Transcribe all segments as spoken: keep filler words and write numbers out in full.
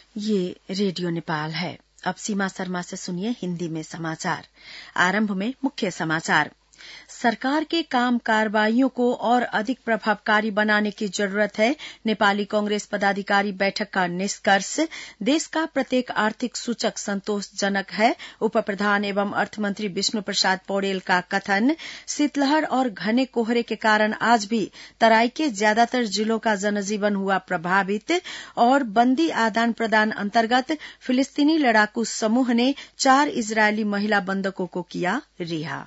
ये रेडियो नेपाल है। अब सीमा शर्मा से सुनिए हिंदी में समाचार। आरंभ में मुख्य समाचार। सरकार के काम कार्रवाइयों को और अधिक प्रभावकारी बनाने की जरूरत है। नेपाली कांग्रेस पदाधिकारी बैठक का निष्कर्ष। देश का प्रत्येक आर्थिक सूचक संतोषजनक है। उप प्रधान एवं अर्थमंत्री विष्णु प्रसाद पौडेल का कथन। शीतलहर और घने कोहरे के कारण आज भी तराई के ज्यादातर जिलों का जनजीवन हुआ प्रभावित। और बंदी आदान प्रदान अंतर्गत फिलिस्तीनी लड़ाकू समूह ने चार इजरायली महिला बंधकों को किया रिहा।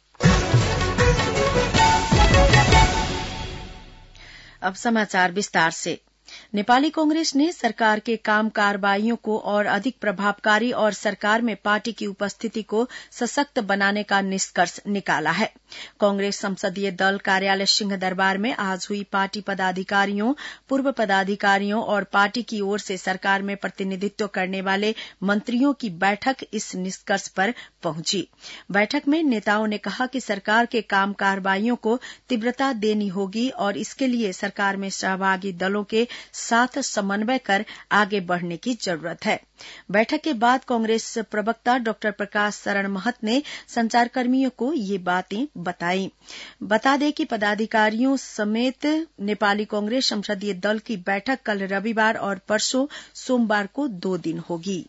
अब समाचार विस्तार से। नेपाली कांग्रेस ने सरकार के काम कार्रवाइयों को और अधिक प्रभावकारी और सरकार में पार्टी की उपस्थिति को सशक्त बनाने का निष्कर्ष निकाला है। कांग्रेस संसदीय दल कार्यालय सिंह दरबार में आज हुई पार्टी पदाधिकारियों, पूर्व पदाधिकारियों और पार्टी की ओर से सरकार में प्रतिनिधित्व करने वाले मंत्रियों की बैठक इस निष्कर्ष पर पहुंची। बैठक में नेताओं ने कहा कि सरकार के काम कार्रवाइयों को तीव्रता देनी होगी और इसके लिए सरकार में सहभागी दलों के साथ समन्वय कर आगे बढ़ने की जरूरत है। बैठक के बाद कांग्रेस प्रवक्ता डॉक्टर प्रकाश शरण महत ने संचारकर्मियों को ये बातें बताई। बता दें कि पदाधिकारियों समेत नेपाली कांग्रेस संसदीय दल की बैठक कल रविवार और परसों सोमवार को दो दिन होगी।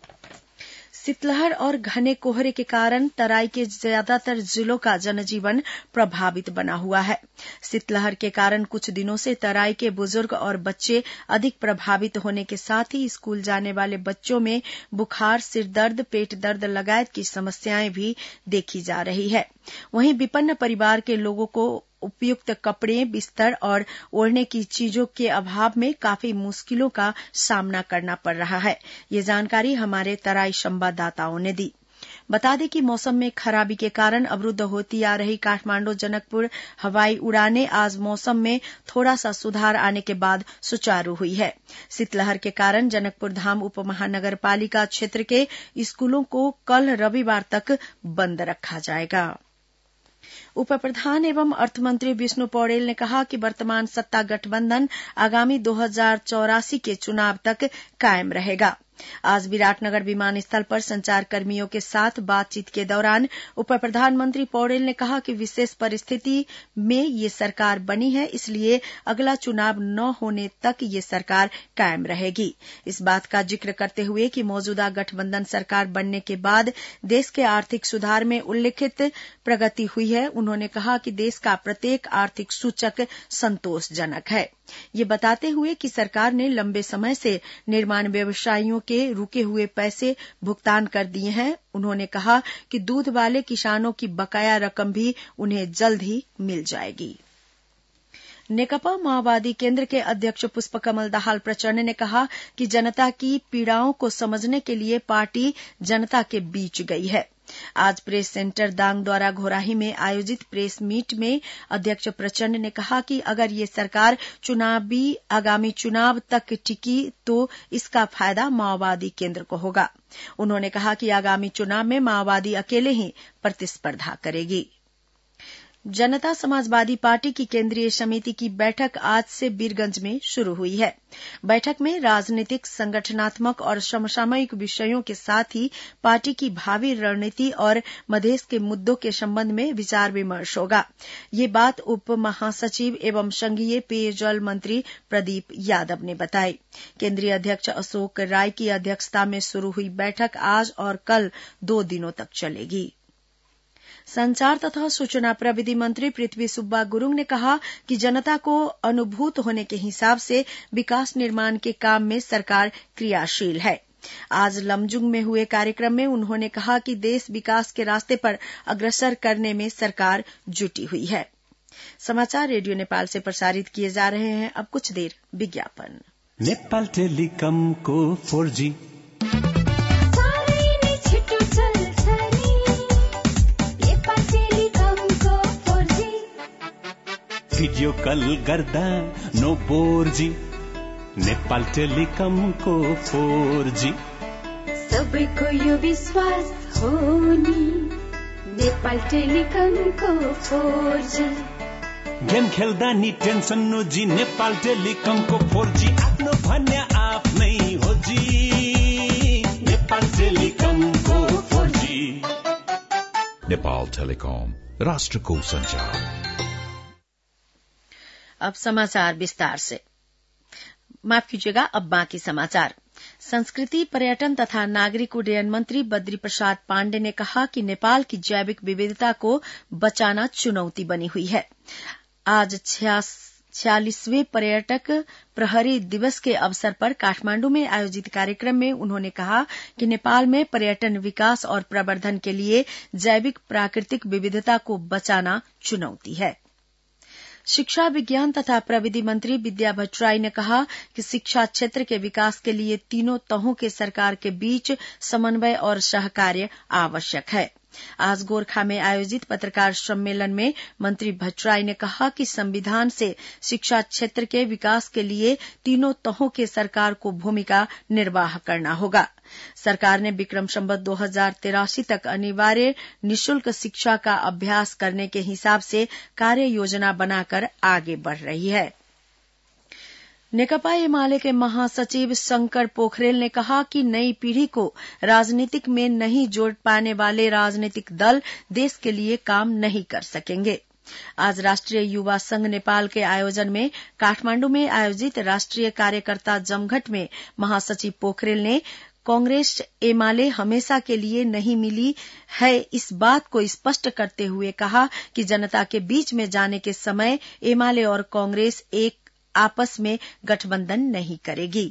शीतलहर और घने कोहरे के कारण तराई के ज्यादातर जिलों का जनजीवन प्रभावित बना हुआ है। शीतलहर के कारण कुछ दिनों से तराई के बुजुर्ग और बच्चे अधिक प्रभावित होने के साथ ही स्कूल जाने वाले बच्चों में बुखार, सिरदर्द, पेट दर्द लगायत की समस्याएं भी देखी जा रही है। वहीं विपन्न परिवार के लोगों को उपयुक्त कपड़े, बिस्तर और ओढ़ने की चीजों के अभाव में काफी मुश्किलों का सामना करना पड़ रहा है। ये जानकारी हमारे तराई संवाददाताओं ने दी। बता दें कि मौसम में खराबी के कारण अवरुद्ध होती आ रही काठमांडू जनकपुर हवाई उड़ानें आज मौसम में थोड़ा सा सुधार आने के बाद सुचारू हुई है। शीतलहर के कारण जनकपुर धाम उप महानगर पालिका क्षेत्र के स्कूलों को कल रविवार तक बंद रखा जाएगा। उप प्रधान एवं अर्थमंत्री विष्णु पौडेल ने कहा कि वर्तमान सत्ता गठबंधन आगामी दो हजार चौरासी के चुनाव तक कायम रहेगा। आज विराटनगर विमानस्थल पर संचारकर्मियों के साथ बातचीत के दौरान उप प्रधानमंत्री पौडेल ने कहा कि विशेष परिस्थिति में ये सरकार बनी है, इसलिए अगला चुनाव न होने तक ये सरकार कायम रहेगी। इस बात का जिक्र करते हुए कि मौजूदा गठबंधन सरकार बनने के बाद देश के आर्थिक सुधार में उल्लेखित प्रगति हुई है। उन्होंने कहा कि देश का प्रत्येक आर्थिक सूचक संतोषजनक है। ये बताते हुए कि सरकार ने लंबे समय से निर्माण व्यवसायियों के रुके हुए पैसे भुगतान कर दिए हैं। उन्होंने कहा कि दूध वाले किसानों की बकाया रकम भी उन्हें जल्द ही मिल जाएगी। नेकपा माओवादी केंद्र के अध्यक्ष पुष्पकमल दाहाल प्रचंड ने कहा कि जनता की पीड़ाओं को समझने के लिए पार्टी जनता के बीच गई है। आज प्रेस सेंटर दांग द्वारा घोराही में आयोजित प्रेस मीट में अध्यक्ष प्रचंड ने कहा कि अगर ये सरकार चुनावी आगामी चुनाव तक टिकी तो इसका फायदा माओवादी केंद्र को होगा। उन्होंने कहा कि आगामी चुनाव में माओवादी अकेले ही प्रतिस्पर्धा करेगी। जनता समाजवादी पार्टी की केंद्रीय समिति की बैठक आज से वीरगंज में शुरू हुई है। बैठक में राजनीतिक, संगठनात्मक और समसामयिक विषयों के साथ ही पार्टी की भावी रणनीति और मधेश के मुद्दों के संबंध में विचार विमर्श होगा। ये बात उप महासचिव एवं संघीय पेयजल मंत्री प्रदीप यादव ने बताई। केंद्रीय अध्यक्ष अशोक राय की अध्यक्षता में शुरू हुई बैठक आज और कल दो दिनों तक चलेगी। संचार तथा सूचना प्रविधि मंत्री पृथ्वी सुब्बा गुरुङ ने कहा कि जनता को अनुभूत होने के हिसाब से विकास निर्माण के काम में सरकार क्रियाशील है। आज लमजुङ में हुए कार्यक्रम में उन्होंने कहा कि देश विकास के रास्ते पर अग्रसर करने में सरकार जुटी हुई है। समाचार रेडियो नेपाल से प्रसारित किए जा रहे हैं। अब कुछ देर विज्ञापन। नेपाल टेलिकम को फोर जी भिडियो कल गर्दा नो फोर जी नेपाल टेलिकम को फोर जी सबैको यो विश्वास हो नि नेपाल टेलिकम को फोर जी गेम खेल्दा नि टेन्सन नो जी नेपाल टेलिकम को फोर जी आफ्नो भन्ने आफ्नै हो जी। नेपाल टेलिकम, राष्ट्रको संचार। अब समाचार विस्तार से। माफ कीजिएगा, अब बाकी समाचार। संस्कृति, पर्यटन तथा नागरिक उड्डयन मंत्री बद्री प्रसाद पांडे ने कहा कि नेपाल की जैविक विविधता को बचाना चुनौती बनी हुई है। आज छियालीसवें पर्यटक प्रहरी दिवस के अवसर पर काठमांडू में आयोजित कार्यक्रम में उन्होंने कहा कि नेपाल में पर्यटन विकास और प्रवर्धन के लिए जैविक प्राकृतिक विविधता को बचाना चुनौती है। शिक्षा, विज्ञान तथा प्रविधि मंत्री विद्या भट्टराई ने कहा कि शिक्षा क्षेत्र के विकास के लिए तीनों तहों के सरकार के बीच समन्वय और सहकार्य आवश्यक है। आज गोरखा में आयोजित पत्रकार सम्मेलन में मंत्री भट्टराई ने कहा कि संविधान से शिक्षा क्षेत्र के विकास के लिए तीनों तहों के सरकार को भूमिका निर्वाह करना होगा। सरकार ने विक्रम संवत दो हजार तिरासी तक अनिवार्य निःशुल्क शिक्षा का अभ्यास करने के हिसाब से कार्य योजना बनाकर आगे बढ़ रही है। नेकपा एमाले के महासचिव शंकर पोखरेल ने कहा कि नई पीढ़ी को राजनीतिक में नहीं जोड़ पाने वाले राजनीतिक दल देश के लिए काम नहीं कर सकेंगे। आज राष्ट्रीय युवा संघ नेपाल के आयोजन में काठमांडू में आयोजित राष्ट्रीय कार्यकर्ता जमघट में महासचिव पोखरेल ने कांग्रेस एमाले हमेशा के लिए नहीं मिली है इस बात को स्पष्ट करते हुए कहा कि जनता के बीच में जाने के समय एमाले और कांग्रेस एक आपस में गठबंधन नहीं करेगी।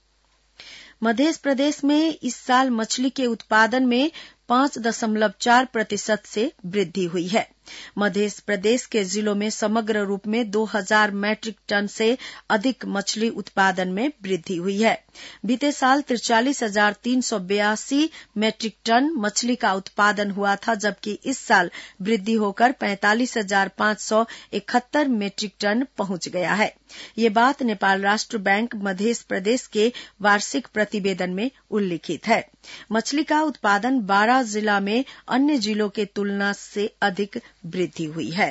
मध्य प्रदेश में इस साल मछली के उत्पादन में पांच दशमलव चार प्रतिशत से वृद्धि हुई है। मध्य प्रदेश के जिलों में समग्र रूप में दो हजार मैट्रिक टन से अधिक मछली उत्पादन में वृद्धि हुई है। बीते साल तिरचालीस हजार तीन सौ बयासी मैट्रिक टन मछली का उत्पादन हुआ था, जबकि इस साल वृद्धि होकर पैंतालीस हजार पांच सौ इकहत्तर मैट्रिक टन पहुंच गया है। ये बात नेपाल राष्ट्र बैंक मध्य प्रदेश के वार्षिक प्रतिवेदन में उल्लिखित है। मछली का उत्पादन बारह जिला में अन्य जिलों के तुलना से अधिक वृद्धि हुई है।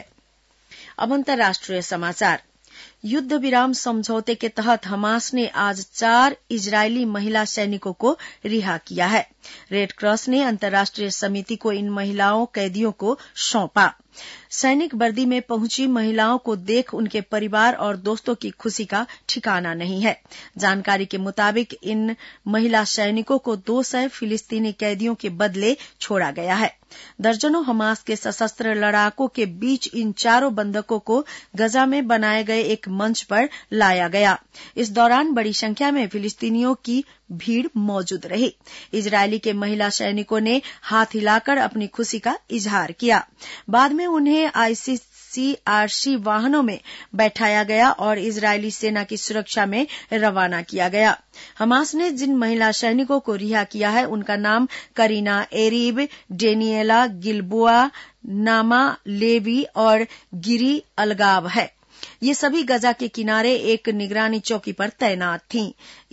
अब अंतर्राष्ट्रीय समाचार। युद्ध विराम समझौते के तहत हमास ने आज चार इजरायली महिला सैनिकों को रिहा किया है। रेड क्रॉस ने अंतर्राष्ट्रीय समिति को इन महिलाओं कैदियों को सौंपा। सैनिक वर्दी में पहुंची महिलाओं को देख उनके परिवार और दोस्तों की खुशी का ठिकाना नहीं है। जानकारी के मुताबिक इन महिला सैनिकों को दो सौ फिलिस्तीनी कैदियों के बदले छोड़ा गया है। दर्जनों हमास के सशस्त्र लड़ाकों के बीच इन चारों बंधकों को गजा में बनाए गए एक मंच पर लाया गया। इस दौरान बड़ी संख्या में फिलिस्तीनियों की भीड़ मौजूद रही। इजरायली के महिला सैनिकों ने हाथ हिलाकर अपनी खुशी का इजहार किया। बाद में उन्हें आईसीसीआरसी वाहनों में बैठाया गया और इजरायली सेना की सुरक्षा में रवाना किया गया। हमास ने जिन महिला सैनिकों को रिहा किया है उनका नाम करीना एरीब, डेनियला गिलबोआ, नामा लेवी और गिरी अलगाव है। ये सभी गजा के किनारे एक निगरानी चौकी पर तैनात थीं।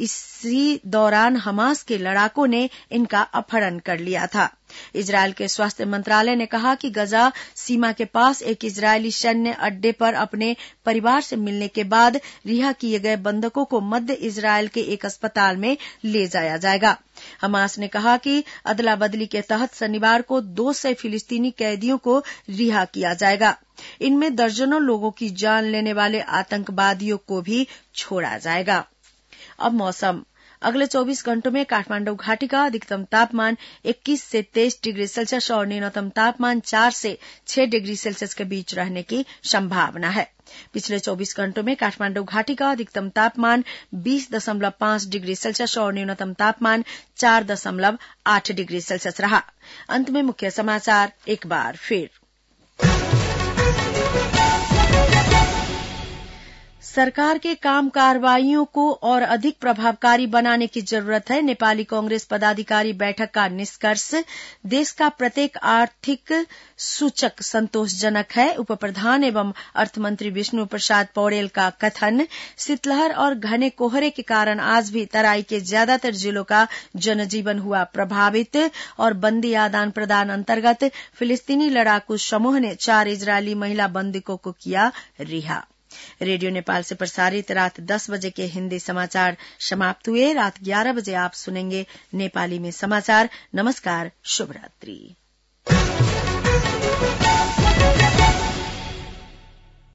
इसी दौरान हमास के लड़ाकों ने इनका अपहरण कर लिया था। इजरायल के स्वास्थ्य मंत्रालय ने कहा कि गजा सीमा के पास एक इजरायली सैन्य अड्डे पर अपने परिवार से मिलने के बाद रिहा किए गए बंधकों को मध्य इजरायल के एक अस्पताल में ले जाया जाएगा। हमास ने कहा कि अदला बदली के तहत शनिवार को दो सौ फिलिस्तीनी कैदियों को रिहा किया जाएगा। इनमें दर्जनों लोगों की जान लेने वाले आतंकवादियों को भी छोड़ा जाएगा। अब मौसम। अगले चौबीस घंटों में काठमांडू घाटी का अधिकतम तापमान इक्कीस से तेईस डिग्री सेल्सियस और न्यूनतम तापमान चार से छह डिग्री सेल्सियस के बीच रहने की संभावना है। पिछले चौबीस घंटों में काठमांडू घाटी का अधिकतम तापमान बीस दशमलव पांच डिग्री सेल्सियस और न्यूनतम तापमान चार दशमलव आठ डिग्री सेल्सियस रहा। अंत में मुख्य समाचार एक बार फिर। सरकार के काम कार्रवाइयों को और अधिक प्रभावकारी बनाने की जरूरत है। नेपाली कांग्रेस पदाधिकारी बैठक का निष्कर्ष। देश का प्रत्येक आर्थिक सूचक संतोषजनक है। उप प्रधान एवं अर्थमंत्री विष्णु प्रसाद पौडेल का कथन। शीतलहर और घने कोहरे के कारण आज भी तराई के ज्यादातर जिलों का जनजीवन हुआ प्रभावित। और बंदी आदान प्रदान अंतर्गत फिलिस्तीनी लड़ाकू समूह ने चार इजरायली महिला बंदिकों को किया रिहा। रेडियो नेपाल से प्रसारित रात दस बजे के हिंदी समाचार समाप्त हुए। रात ग्यारह बजे आप सुनेंगे नेपाली में समाचार। नमस्कार, शुभ रात्रि। टेलिकम